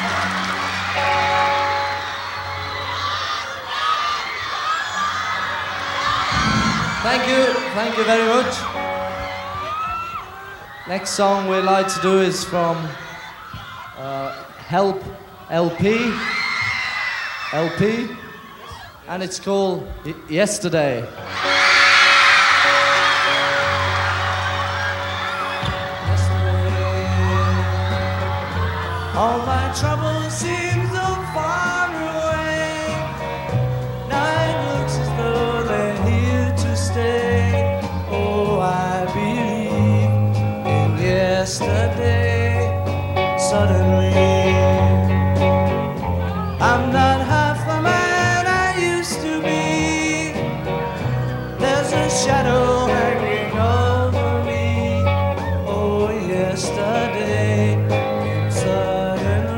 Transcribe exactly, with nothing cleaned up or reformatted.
Thank you, thank you very much. Next song we'd like to do is from uh, Help L P, L P, and it's called y- Yesterday. Yesterday, all my troubles seem so far away.